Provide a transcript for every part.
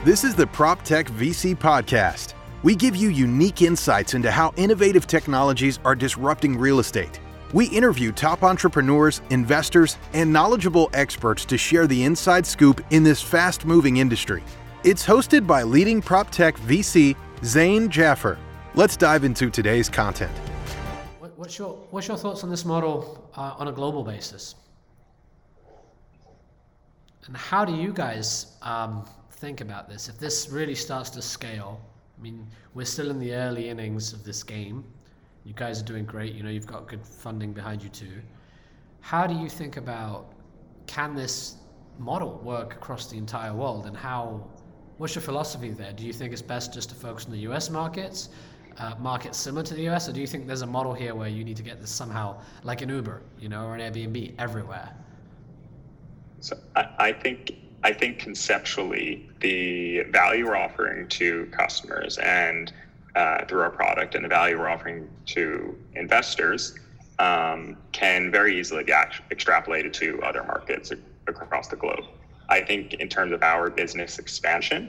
This is the PropTech VC Podcast. We give you unique insights into how innovative technologies are disrupting real estate. We interview top entrepreneurs, investors, and knowledgeable experts to share the inside scoop in this fast-moving industry. It's hosted by leading PropTech VC, Zain Jaffer. Let's dive into today's content. What's your thoughts on this model on a global basis? And how do you guys think about this? If this really starts to scale, I mean, we're still in the early innings of this game. You guys are doing great. You know, you've got good funding behind you too. How do you think about, can this model work across the entire world, and what's your philosophy there? Do you think it's best just to focus on the US markets similar to the US, or do you think there's a model here where you need to get this somehow like an Uber, or an Airbnb everywhere? So I think conceptually the value we're offering to customers and through our product, and the value we're offering to investors can very easily be extrapolated to other markets across the globe. I think in terms of our business expansion,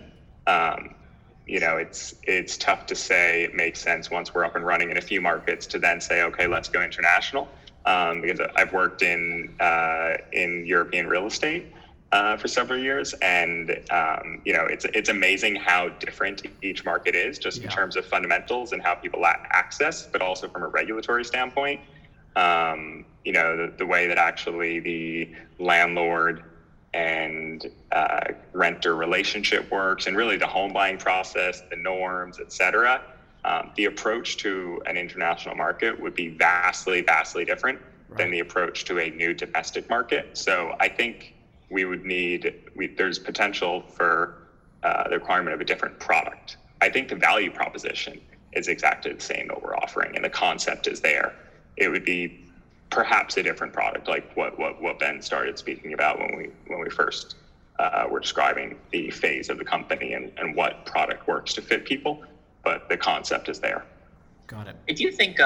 it's tough to say it makes sense once we're up and running in a few markets to then say, okay, let's go international. Because I've worked in European real estate for several years, and it's amazing how different each market is, just in terms of fundamentals and how people access, but also from a regulatory standpoint. The way that actually the landlord and renter relationship works, and really the home buying process, the norms, et cetera. The approach to an international market would be vastly, vastly different than the approach to a new domestic market. So I think there's potential for the requirement of a different product. I think the value proposition is exactly the same that we're offering, and the concept is there. It would be perhaps a different product, like what Ben started speaking about when we first were describing the phase of the company and what product works to fit people. But the concept is there. Got it. I do think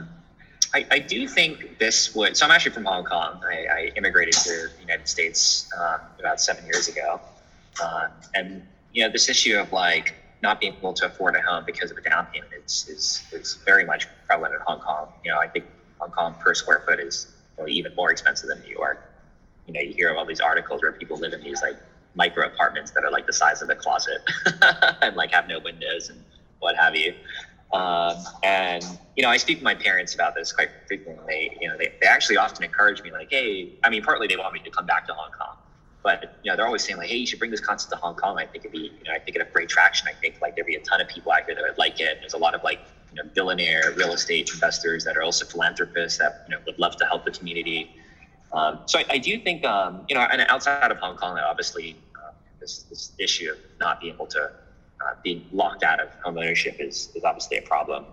this would. So I'm actually from Hong Kong. I immigrated to the United States about 7 years ago, and this issue of like not being able to afford a home because of a down payment is very much prevalent in Hong Kong. I think Hong Kong per square foot is even more expensive than New York. You hear of all these articles where people live in these like micro apartments that are like the size of a closet and like have no windows and what have you. And I speak to my parents about this quite frequently. They actually often encourage me, like, hey, partly they want me to come back to Hong Kong, but they're always saying like, hey, you should bring this concept to Hong Kong. I think it'd have great traction. I think like there'd be a ton of people out here that would like it. There's a lot of like billionaire real estate investors that are also philanthropists that would love to help the community. So I do think and outside of Hong Kong, obviously this issue of not being able to being locked out of home ownership is obviously a problem.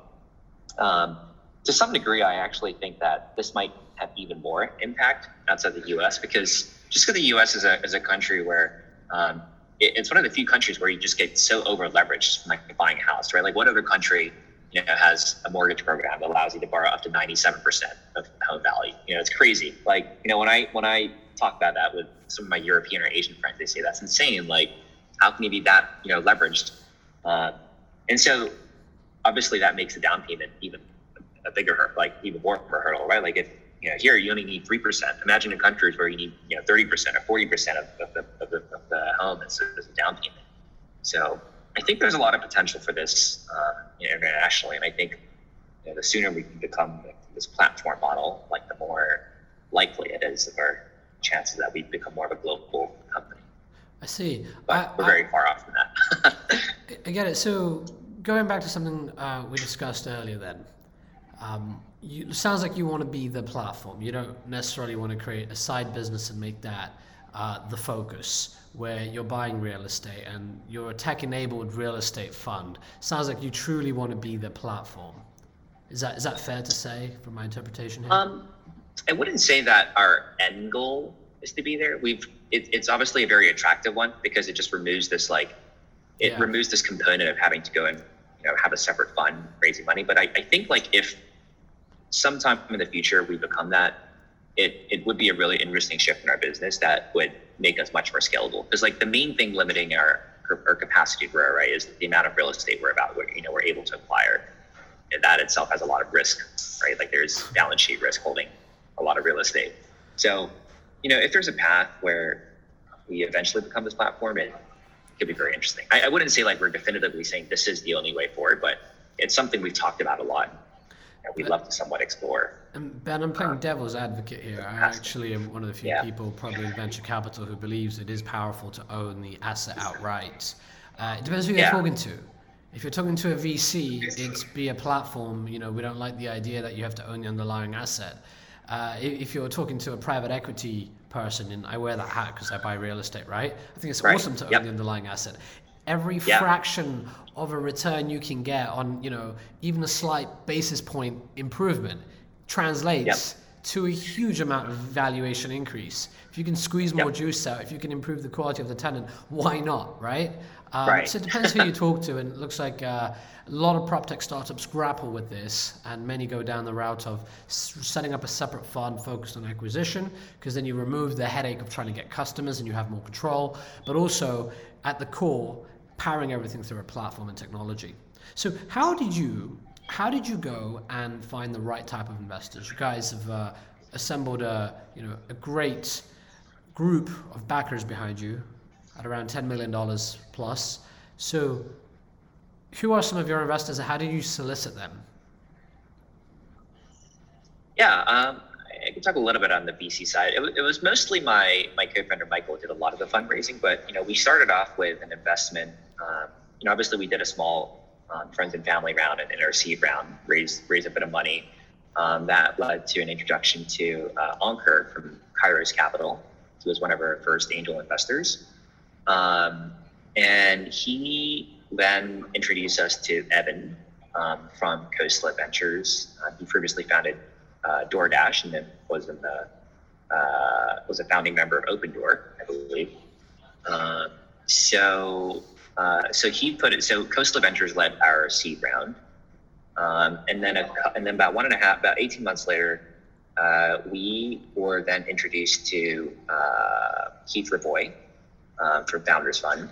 To some degree, I actually think that this might have even more impact outside the U.S. because the U.S. is a country where it's one of the few countries where you just get so over leveraged, like buying a house, right? Like what other country has a mortgage program that allows you to borrow up to 97% of home value? It's crazy. Like when I talk about that with some of my European or Asian friends, they say that's insane. Like how can you be that leveraged? And so obviously that makes the down payment even a bigger hurdle, like even more of a hurdle, right? Like if here you only need 3%. Imagine in countries where you need 30% or 40% of the home as a down payment. So I think there's a lot of potential for this internationally, and I think the sooner we can become this platform model, like the more likely it is of our chances that we become more of a global company. I see. But we're very far off from that. I get it. So going back to something we discussed earlier then, it sounds like you want to be the platform. You don't necessarily want to create a side business and make that the focus, where you're buying real estate and you're a tech-enabled real estate fund. Sounds like you truly want to be the platform. Is that fair to say from my interpretation here? I wouldn't say that our end goal is to be there. It's obviously a very attractive one because it just removes this removes this component of having to go and have a separate fund raising money. But I think like if sometime in the future we become that, it would be a really interesting shift in our business that would make us much more scalable. Because like the main thing limiting our our capacity to grow, right, is the amount of real estate we're able to acquire. And that itself has a lot of risk, right? Like there's balance sheet risk holding a lot of real estate. So, if there's a path where we eventually become this platform, it could be very interesting. I wouldn't say like we're definitively saying this is the only way forward, but it's something we've talked about a lot and we'd love to somewhat explore. And Ben, I'm playing devil's advocate here. I actually am one of the few people probably in venture capital who believes it is powerful to own the asset outright. It depends who you're talking to. If you're talking to a VC, it's be a platform. We don't like the idea that you have to own the underlying asset. If you're talking to a private equity person, and I wear that hat because I buy real estate, right? I think it's awesome to own the underlying asset. Every fraction of a return you can get on, even a slight basis point improvement translates to a huge amount of valuation increase. If you can squeeze more juice out, if you can improve the quality of the tenant, why not, right? So it depends who you talk to, and it looks like a lot of prop tech startups grapple with this, and many go down the route of setting up a separate fund focused on acquisition, because then you remove the headache of trying to get customers and you have more control, but also at the core, powering everything through a platform and technology. So how did you go and find the right type of investors? You guys have assembled a great group of backers behind you at around $10 million plus. So who are some of your investors and how did you solicit them? I can talk a little bit on the VC side. It was mostly my co-founder Michael did a lot of the fundraising, but we started off with an investment. Obviously we did a small friends and family round and in our seed round raised a bit of money. That led to an introduction to Ankur from Kairos Capital, who was one of our first angel investors. And he then introduced us to Evan from Coastlet Ventures. He previously founded DoorDash and then was a founding member of Opendoor, I believe. So Coastlet Ventures led our seed round, and then about 18 months later, we were then introduced to Keith Ravoy from Founders Fund,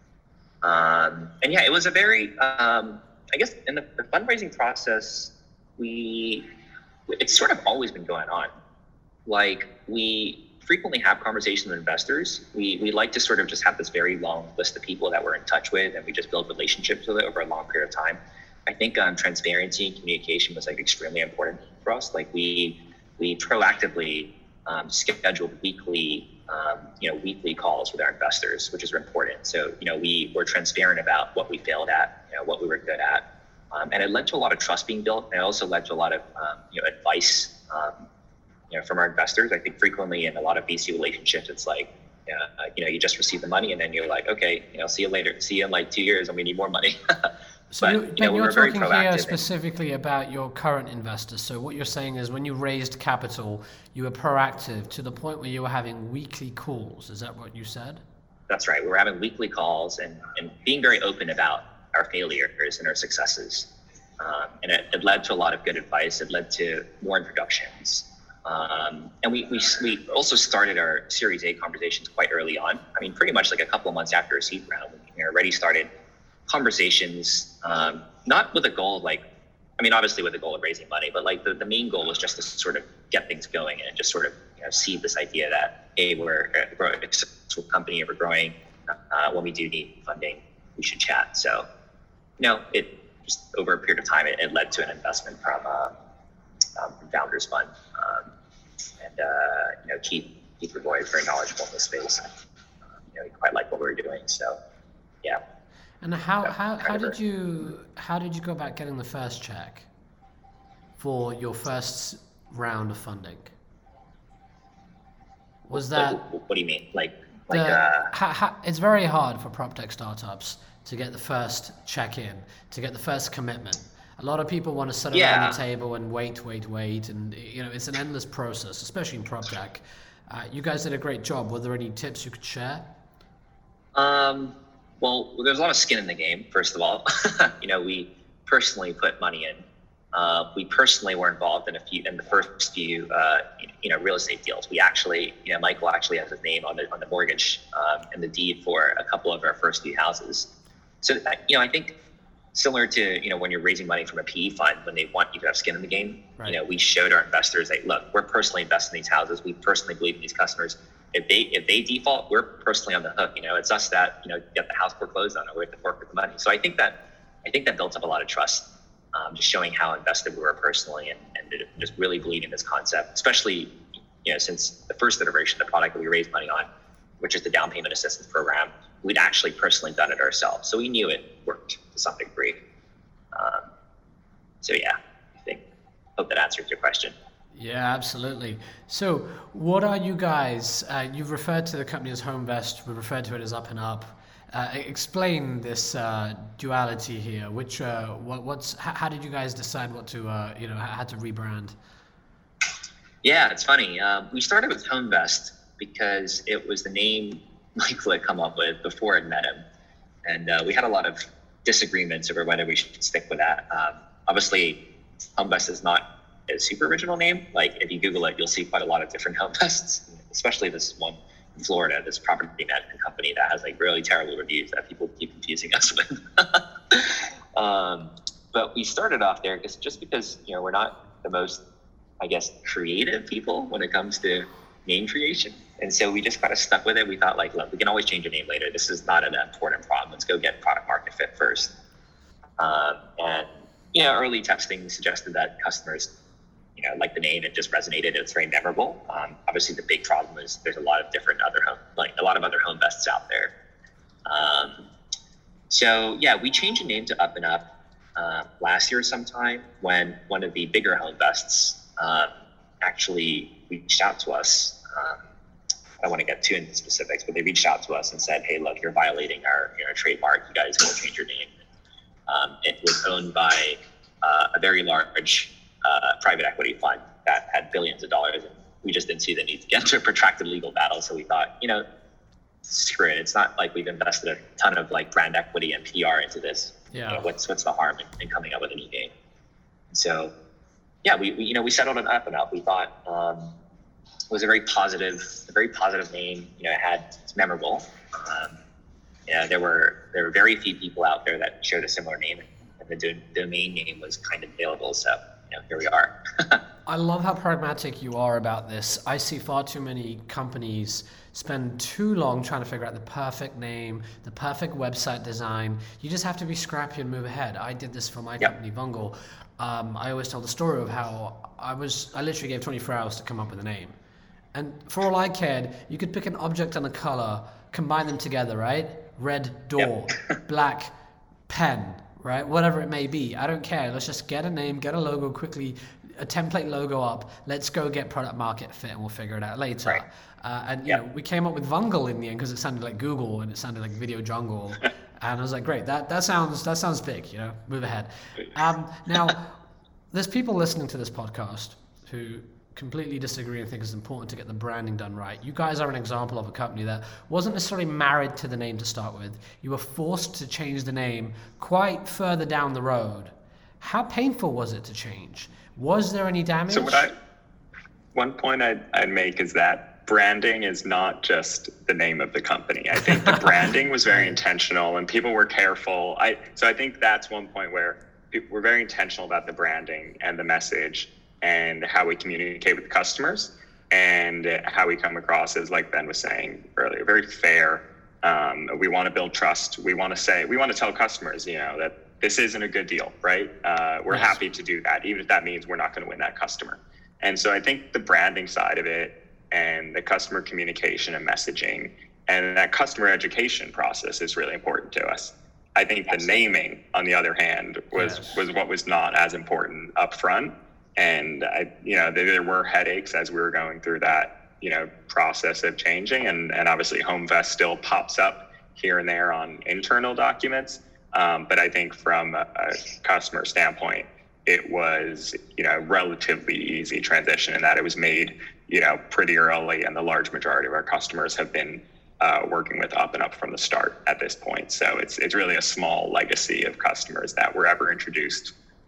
it was a very I guess in the fundraising process, it's sort of always been going on. Like we frequently have conversations with investors. We like to sort of just have this very long list of people that we're in touch with, and we just build relationships with it over a long period of time. I think transparency and communication was like extremely important for us. Like we proactively scheduled weekly calls with our investors, which is important. So we were transparent about what we failed at, what we were good at, and it led to a lot of trust being built, and it also led to a lot of advice. From our investors. I think frequently in a lot of VC relationships, it's like, you just receive the money and then you're like, okay, see you later. See you in like 2 years and we need more money. So you're talking here specifically about your current investors. So what you're saying is when you raised capital, you were proactive to the point where you were having weekly calls. Is that what you said? That's right. We were having weekly calls and being very open about our failures and our successes. And it led to a lot of good advice. It led to more introductions. And we also started our Series A conversations quite early on. I mean, pretty much like a couple of months after our seed round, we already started conversations, not with a goal of obviously with the goal of raising money, but like the main goal was just to sort of get things going and just sort of seed this idea that, hey, we're a growing successful company and we're growing. When we do need funding, we should chat. So, it just over a period of time, it led to an investment from Founders Fund. Keith Ravoy is very knowledgeable in this space. He quite liked what we were doing. So, yeah. And how did you go about getting the first check for your first round of funding? Was that? What do you mean? It's very hard for prop tech startups to get the first check in, to get the first commitment. A lot of people want to sit around the table and wait, and it's an endless process, especially in prop tech. You guys did a great job. Were there any tips you could share? Well, there's a lot of skin in the game. First of all, we personally put money in we personally were involved in the first few, real estate deals. We actually, Michael actually has his name on the mortgage and the deed for a couple of our first few houses. So, I think similar to, when you're raising money from a PE fund, when they want you to have skin in the game, right. We showed our investors that, look, we're personally investing in these houses. We personally believe in these customers. If they default, we're personally on the hook. It's us that, get the house foreclosed on, or we have to fork with the money. So I think that built up a lot of trust. Just showing how invested we were personally and just really believing in this concept, especially, since the first iteration of the product that we raised money on, which is the down payment assistance program, we'd actually personally done it ourselves. So we knew it worked to some degree. Hope that answers your question. Yeah, absolutely. So what are you guys, you've referred to the company as HomeVest, we've referred to it as Up and Up. Explain this duality here. How did you guys decide what to, how to rebrand? Yeah, it's funny. We started with HomeVest because it was the name Michael had come up with before I'd met him. And we had a lot of disagreements over whether we should stick with that. Obviously, HomeVest is not a super original name. Like, if you Google it, you'll see quite a lot of different HomeVests, especially this one in Florida, this property management company that has really terrible reviews that people keep confusing us with. But we started off there just because, we're not the most, creative people when it comes to name creation. And so we just kind of stuck with it. We thought, look, we can always change a name later. This is not an important problem. Let's go get product market fit first. Early testing suggested that customers, like the name, it just resonated. It's very memorable. Obviously, the big problem is there's a lot of different other HomeVests out there. We changed the name to Up and Up last year sometime, when one of the bigger HomeVests actually reached out to us. I don't want to get too into specifics, but they reached out to us and said, "Hey, look, you're violating our trademark. You guys will change your name." It was owned by a very large private equity fund that had billions of dollars, and we just didn't see the need to get into a protracted legal battle. So we thought, screw it. It's not like we've invested a ton of brand equity and PR into this. Yeah. What's the harm in coming up with a new name? And so, we settled on Up and Up. We thought it was a very positive name. It's memorable. There were very few people out there that shared a similar name, and the domain name was kind of available. So, here we are. I love how pragmatic you are about this. I see far too many companies spend too long trying to figure out the perfect name, the perfect website design. You just have to be scrappy and move ahead. I did this for my company, Vungle. I always tell the story of how I literally gave 24 hours to come up with a name. And for all I cared, you could pick an object and a color, combine them together, right? Red door, black pen, right? Whatever it may be. I don't care. Let's just get a name, get a logo quickly, a template logo up. Let's go get product market fit, and we'll figure it out later. Right. We came up with Vungle in the end because it sounded like Google and it sounded like Video Jungle. And I was like, great, that sounds big, move ahead. Now, there's people listening to this podcast who completely disagree and think it's important to get the branding done right. You guys are an example of a company that wasn't necessarily married to the name to start with. You were forced to change the name quite further down the road. How painful was it to change? Was there any damage? So one point I'd make is that branding is not just the name of the company. I think the branding was very intentional and people were careful. So I think that's one point where we're very intentional about the branding and the message and how we communicate with customers and how we come across as, like Ben was saying earlier, very fair. We want to build trust. We want to tell customers, that this isn't a good deal, right? We're happy to do that, even if that means we're not going to win that customer. And so I think the branding side of it and the customer communication and messaging and that customer education process is really important to us. I think the naming, on the other hand, was what was not as important up front. And there were headaches as we were going through that, process of changing. And obviously HomeVest still pops up here and there on internal documents. But I think from a customer standpoint, it was, relatively easy transition in that it was made, pretty early. And the large majority of our customers have been working with Up and Up from the start at this point. So it's really a small legacy of customers that were ever introduced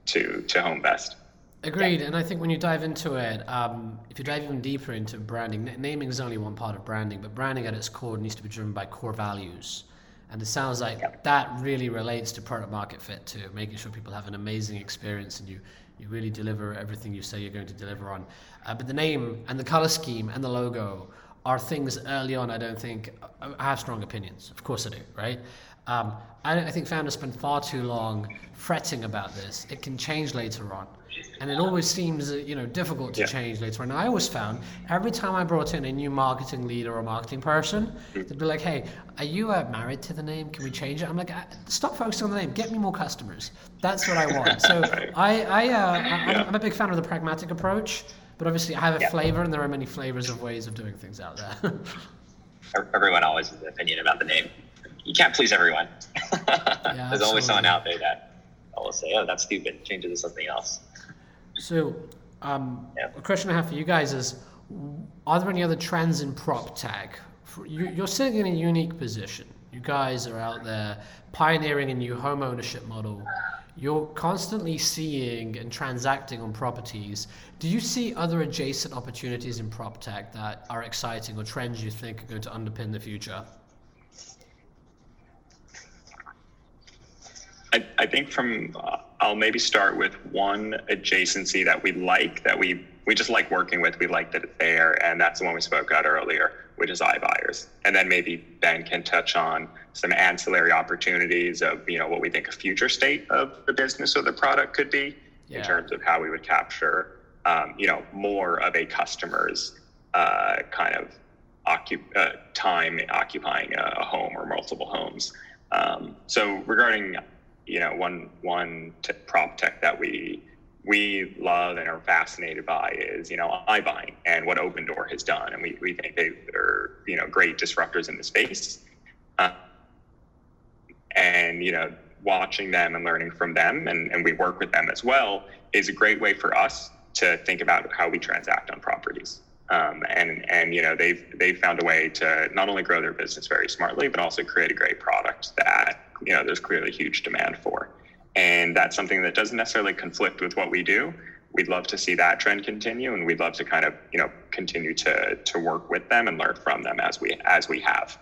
to HomeVest. Agreed, and I think when you dive into it, if you dive even deeper into branding, naming is only one part of branding, but branding at its core needs to be driven by core values. And it sounds like that really relates to product market fit too, making sure people have an amazing experience and you really deliver everything you say you're going to deliver on. But the name and the color scheme and the logo are things early on I don't think, I have strong opinions. Of course I do, right? I think founders spend far too long fretting about this. It can change later on. And it always seems, difficult to change later on. And I always found every time I brought in a new marketing leader or marketing person, they'd be like, hey, are you married to the name? Can we change it? I'm like, stop focusing on the name. Get me more customers. That's what I want. So I'm a big fan of the pragmatic approach, but obviously I have a flavor and there are many flavors of ways of doing things out there. Everyone always has an opinion about the name. You can't please everyone. There's always someone out there that will say, oh, that's stupid. Change it to something else. So a question I have for you guys is, are there any other trends in prop tech? You're sitting in a unique position. You guys are out there pioneering a new home ownership model. You're constantly seeing and transacting on properties. Do you see other adjacent opportunities in prop tech that are exciting or trends you think are going to underpin the future? I think I'll maybe start with one adjacency that we like, that we just like working with. We like that it's there, and that's the one we spoke about earlier, which is iBuyers. And then maybe Ben can touch on some ancillary opportunities of, what we think a future state of the business or the product could be in terms of how we would capture, more of a customer's kind of time occupying a home or multiple homes. So regarding one prop tech that we love and are fascinated by is, iBuying and what Opendoor has done. And we think they're, great disruptors in the space. And, watching them and learning from them, and we work with them as well, is a great way for us to think about how we transact on properties. They've found a way to not only grow their business very smartly, but also create a great product that, there's clearly huge demand for. And that's something that doesn't necessarily conflict with what we do. We'd love to see that trend continue, and we'd love to kind of, continue to work with them and learn from them as we have.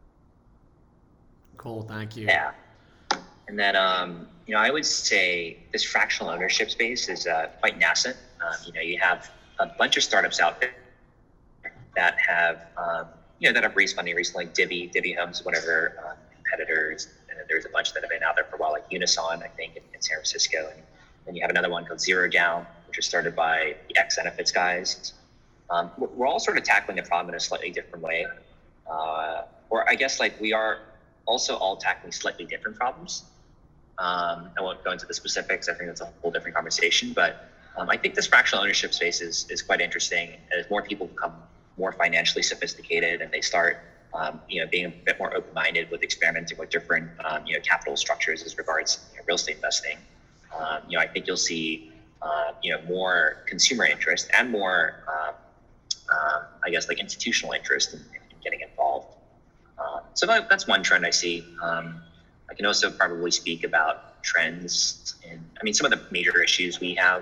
Cool, thank you. Yeah. And then, I would say this fractional ownership space is quite nascent. You have a bunch of startups out there that have, that have raised funding recently, like Divvy Homes, whatever, competitors. And there's a bunch that have been out there for a while, like Unison, I think, in San Francisco. And then you have another one called Zero Down, which was started by the X-Benefits guys. We're all sort of tackling the problem in a slightly different way. Or I guess we are also all tackling slightly different problems. I won't go into the specifics. I think that's a whole different conversation. But I think this fractional ownership space is quite interesting. As more people become more financially sophisticated and they start, being a bit more open-minded with experimenting with different, capital structures as regards real estate investing, I think you'll see, more consumer interest and more, institutional interest in getting involved. So that's one trend I see. I can also probably speak about trends in, some of the major issues we have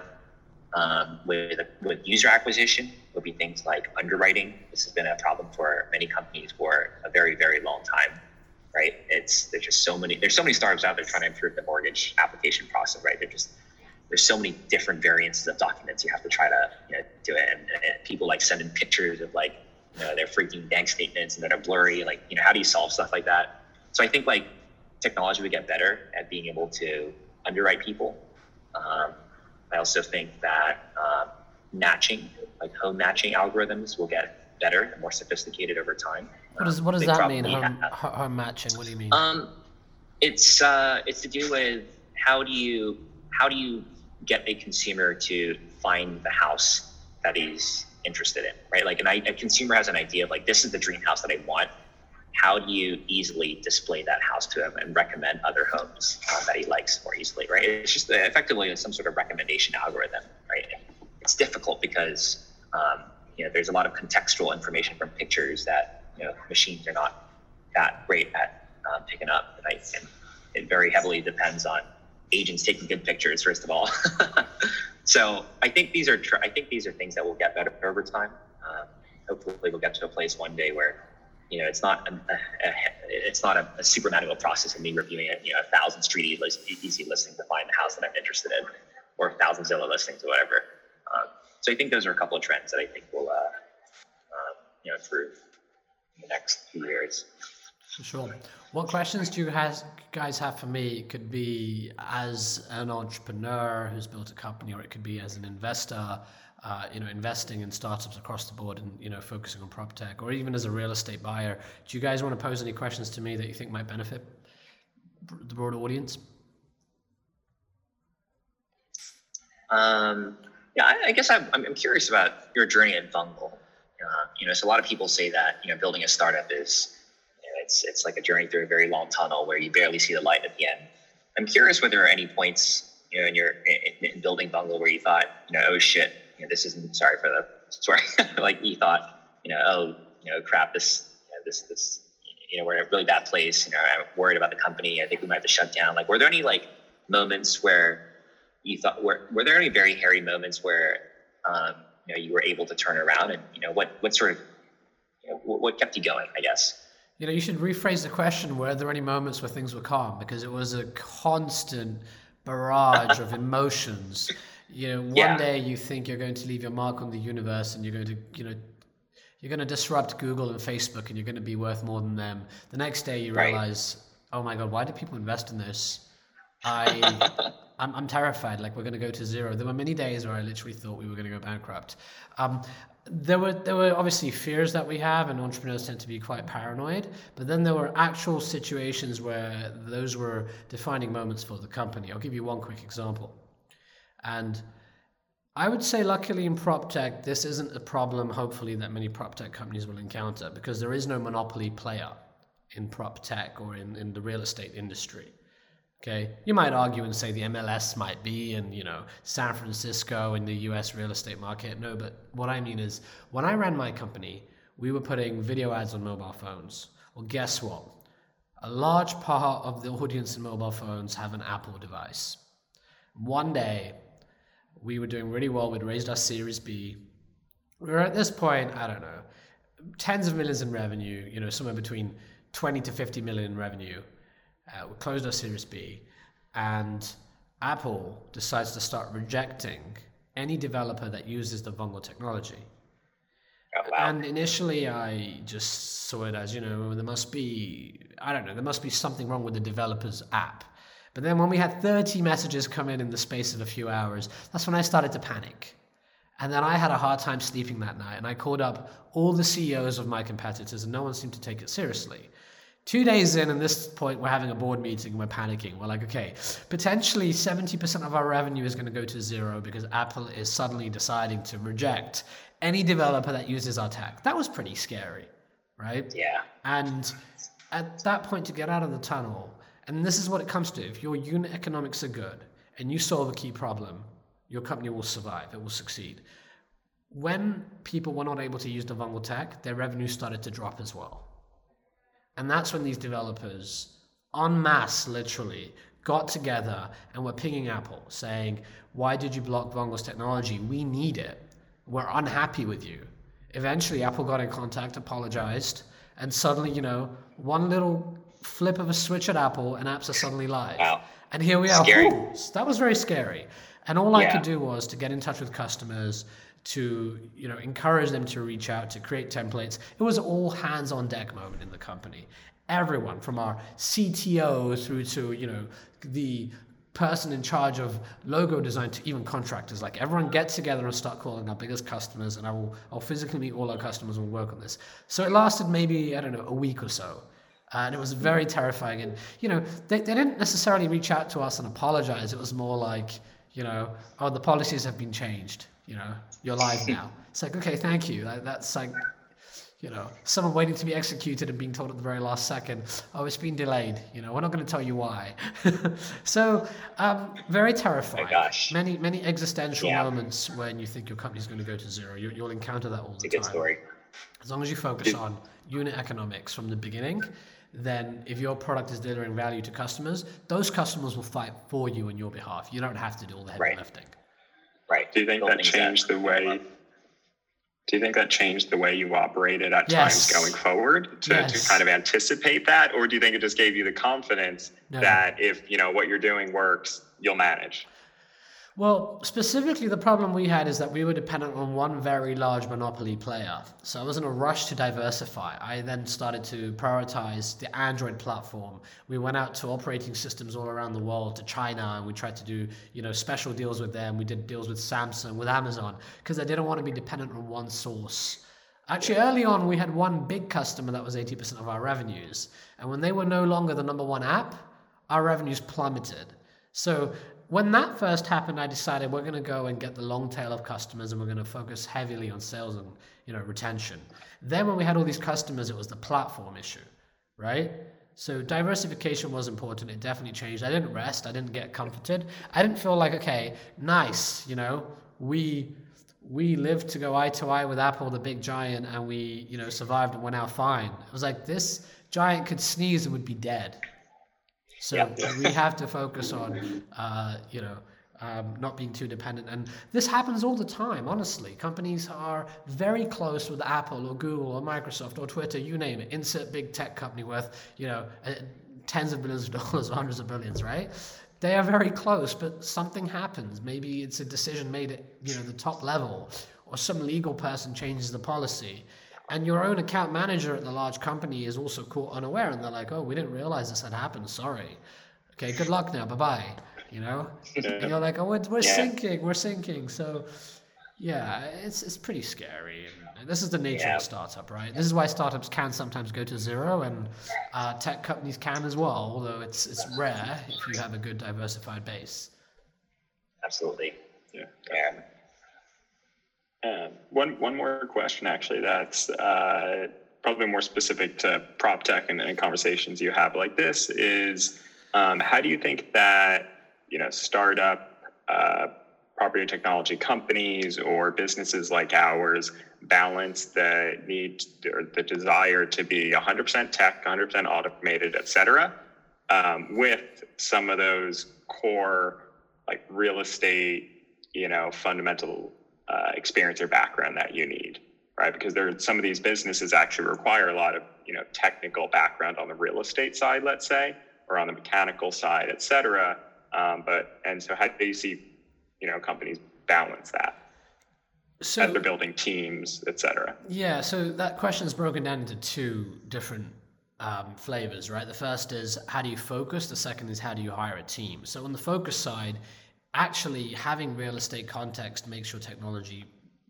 with user acquisition would be things like underwriting. This has been a problem for many companies for a very, very long time, right? There's so many startups out there trying to improve the mortgage application process, right? There's so many different variants of documents you have to try to do it, and people send in pictures of their freaking bank statements and that are blurry. How do you solve stuff like that? So I think technology would get better at being able to underwrite people. I also think that matching, home matching algorithms will get better and more sophisticated over time. What does that mean? Home matching? What do you mean? It's to do with how do you get a consumer to find the house that he's interested in, right? A consumer has an idea of this is the dream house that I want. How do you easily display that house to him and recommend other homes that he likes more easily, right? It's just effectively some sort of recommendation algorithm, right? It's difficult because, there's a lot of contextual information from pictures that, machines are not that great at picking up. And it very heavily depends on, agents taking good pictures, first of all. So I think these are things that will get better over time. Hopefully we'll get to a place one day where, it's not a super manual process of me reviewing 1,000 street easy listings to find the house that I'm interested in, or 1,000 Zillow listings or whatever. So I think those are a couple of trends that I think will improve in the next few years. For sure. What questions do you guys have for me? It could be as an entrepreneur who's built a company, or it could be as an investor, investing in startups across the board and, focusing on prop tech, or even as a real estate buyer. Do you guys want to pose any questions to me that you think might benefit the broader audience? I guess I'm curious about your journey at Vungle. So a lot of people say that, building a startup is, it's like a journey through a very long tunnel where you barely see the light at the end. I'm curious whether there are any points, in building Vungle where you thought, oh shit, this isn't, sorry for the swearing, like you thought, crap, this, we're in a really bad place. I'm worried about the company. I think we might have to shut down. Like, were there any moments where you thought, were there any very hairy moments where, you were able to turn around, and, what sort of, what kept you going, I guess? You should rephrase the question, were there any moments where things were calm? Because it was a constant barrage of emotions. One day you think you're going to leave your mark on the universe, and you're going to, you're going to disrupt Google and Facebook, and you're going to be worth more than them. The next day you realize, oh my God, why do people invest in this? I'm terrified. Like, we're going to go to zero. There were many days where I literally thought we were going to go bankrupt. There were obviously fears that we have, and entrepreneurs tend to be quite paranoid. But then there were actual situations where those were defining moments for the company. I'll give you one quick example. And I would say, luckily in prop tech, this isn't a problem, hopefully, that many prop tech companies will encounter, because there is no monopoly player in prop tech or in the real estate industry. Okay, you might argue and say the MLS might be in, San Francisco in the US real estate market. No, but what I mean is, when I ran my company, we were putting video ads on mobile phones. Well, guess what? A large part of the audience in mobile phones have an Apple device. One day, we were doing really well. We'd raised our Series B. We were at this point, I don't know, tens of millions in revenue, somewhere between 20 to 50 million in revenue. We closed our Series B, and Apple decides to start rejecting any developer that uses the Vungle technology. Oh, wow. And initially I just saw it as, there must be something wrong with the developer's app. But then when we had 30 messages come in the space of a few hours, that's when I started to panic. And then I had a hard time sleeping that night, and I called up all the CEOs of my competitors, and no one seemed to take it seriously. 2 days in, at this point, we're having a board meeting and we're panicking. We're like, okay, potentially 70% of our revenue is going to go to zero because Apple is suddenly deciding to reject any developer that uses our tech. That was pretty scary, right? Yeah. And at that point, to get out of the tunnel, and this is what it comes to, if your unit economics are good and you solve a key problem, your company will survive, it will succeed. When people were not able to use the Vungle tech, their revenue started to drop as well. And that's when these developers, en masse, literally, got together and were pinging Apple, saying, why did you block Vungle's technology? We need it. We're unhappy with you. Eventually, Apple got in contact, apologized, and suddenly, one little flip of a switch at Apple, and apps are suddenly live. Wow. And here we are. Scary. Ooh, that was very scary. And all I could do was to get in touch with customers, to encourage them to reach out, to create templates. It was all hands on deck moment in the company. Everyone, from our CTO through to the person in charge of logo design to even contractors, like everyone get together and start calling our biggest customers, and I'll physically meet all our customers and work on this. So it lasted maybe, a week or so. And it was very terrifying. And, they didn't necessarily reach out to us and apologize. It was more like, oh, the policies have been changed. You're live now. It's like, okay, thank you. That's like, someone waiting to be executed and being told at the very last second, oh, it's been delayed. We're not going to tell you why. So, very terrifying. Oh my gosh. Many existential moments when you think your company's going to go to zero. You'll encounter that all the time. It's a good story. As long as you focus on unit economics from the beginning, then if your product is delivering value to customers, those customers will fight for you on your behalf. You don't have to do all the heavy lifting. Right. Do you think that changed the way? Do you think that changed the way you operated at times going forward to kind of anticipate that, or do you think it just gave you the confidence that if what you're doing works, you'll manage? Well, specifically, the problem we had is that we were dependent on one very large monopoly player. So I was in a rush to diversify. I then started to prioritize the Android platform. We went out to operating systems all around the world, to China, and we tried to do, special deals with them. We did deals with Samsung, with Amazon, because I didn't want to be dependent on one source. Actually, early on, we had one big customer that was 80% of our revenues. And when they were no longer the number one app, our revenues plummeted. So when that first happened, I decided we're going to go and get the long tail of customers, and we're going to focus heavily on sales and retention. Then when we had all these customers, it was the platform issue, right? So diversification was important. It definitely changed. I didn't rest. I didn't get comforted. I didn't feel like, okay, nice, we lived to go eye to eye with Apple, the big giant, and we survived and we're now fine. It was like this giant could sneeze and would be dead. So we have to focus on, not being too dependent. And this happens all the time, honestly. Companies are very close with Apple or Google or Microsoft or Twitter, you name it. Insert big tech company worth, tens of billions of dollars, hundreds of billions, right? They are very close, but something happens. Maybe it's a decision made at, the top level, or some legal person changes the policy. And your own account manager at the large company is also caught unaware, and they're like, "Oh, we didn't realize this had happened. Sorry. Okay, good luck now. Bye-bye." And you're like, "Oh, we're sinking." So, it's pretty scary. And this is the nature of a startup, right? This is why startups can sometimes go to zero, and tech companies can as well. Although it's rare if you have a good diversified base. Absolutely. Yeah. One more question, actually, that's probably more specific to prop tech and conversations you have like this is, how do you think that, startup property technology companies or businesses like ours balance the need or the desire to be 100% tech, 100% automated, et cetera, with some of those core like real estate, fundamental experience or background that you need, right? Because some of these businesses actually require a lot of, technical background on the real estate side, let's say, or on the mechanical side, et cetera. So how do you see, companies balance that as they're building teams, et cetera? Yeah, so that question is broken down into two different flavors, right? The first is how do you focus? The second is how do you hire a team? So on the focus side, actually having real estate context makes your technology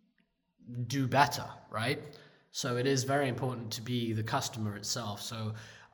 do better, right? So it is very important to be the customer itself. So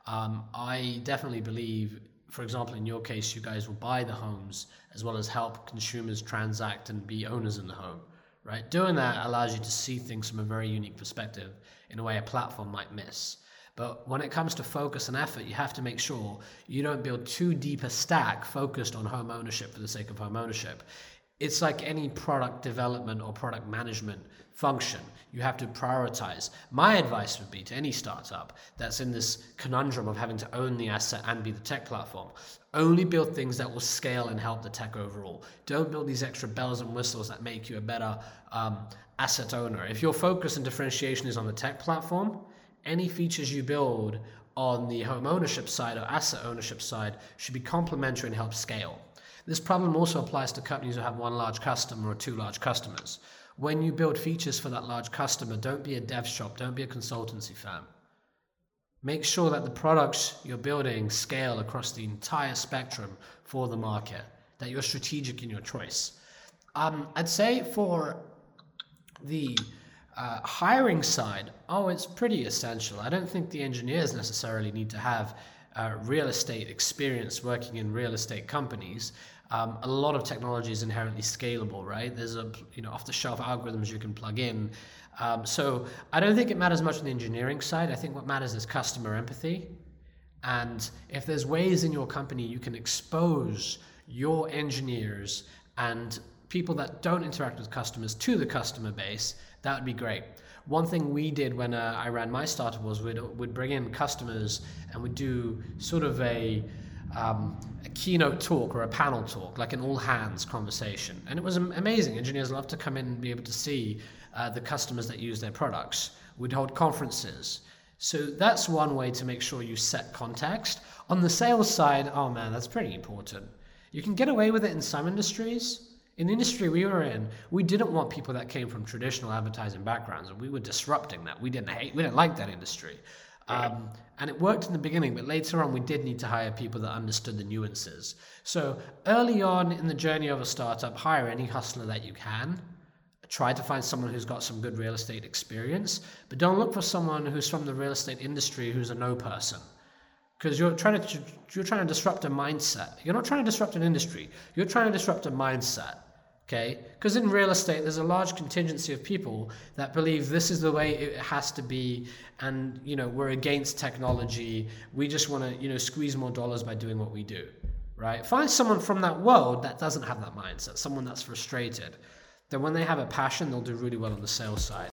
I definitely believe, for example, in your case, you guys will buy the homes as well as help consumers transact and be owners in the home, right? Doing that allows you to see things from a very unique perspective in a way a platform might miss. But when it comes to focus and effort, you have to make sure you don't build too deep a stack focused on home ownership for the sake of home ownership. It's like any product development or product management function. You have to prioritize. My advice would be to any startup that's in this conundrum of having to own the asset and be the tech platform, only build things that will scale and help the tech overall. Don't build these extra bells and whistles that make you a better asset owner. If your focus and differentiation is on the tech platform, any features you build on the home ownership side or asset ownership side should be complementary and help scale. This problem also applies to companies who have one large customer or two large customers. When you build features for that large customer, don't be a dev shop, don't be a consultancy firm. Make sure that the products you're building scale across the entire spectrum for the market, that you're strategic in your choice. I'd say for the hiring side, it's pretty essential. I don't think the engineers necessarily need to have real estate experience working in real estate companies. A lot of technology is inherently scalable, right? There's off-the-shelf algorithms you can plug in. So I don't think it matters much on the engineering side. I think what matters is customer empathy. And if there's ways in your company you can expose your engineers and people that don't interact with customers to the customer base, that would be great. One thing we did when I ran my startup was we'd bring in customers and we'd do sort of a keynote talk or a panel talk, like an all hands conversation. And it was amazing. Engineers love to come in and be able to see the customers that use their products. We'd hold conferences. So that's one way to make sure you set context. On the sales side, oh man, that's pretty important. You can get away with it in some industries. In the industry we were in, we didn't want people that came from traditional advertising backgrounds, and we were disrupting that. We didn't like that industry. And it worked in the beginning, but later on we did need to hire people that understood the nuances. So early on in the journey of a startup, hire any hustler that you can. Try to find someone who's got some good real estate experience, but don't look for someone who's from the real estate industry who's a no person. Because you're trying to disrupt a mindset. You're not trying to disrupt an industry. You're trying to disrupt a mindset. Okay? Because in real estate, there's a large contingency of people that believe this is the way it has to be, and we're against technology. We just want to squeeze more dollars by doing what we do. Right? Find someone from that world that doesn't have that mindset. Someone that's frustrated. Then when they have a passion, they'll do really well on the sales side.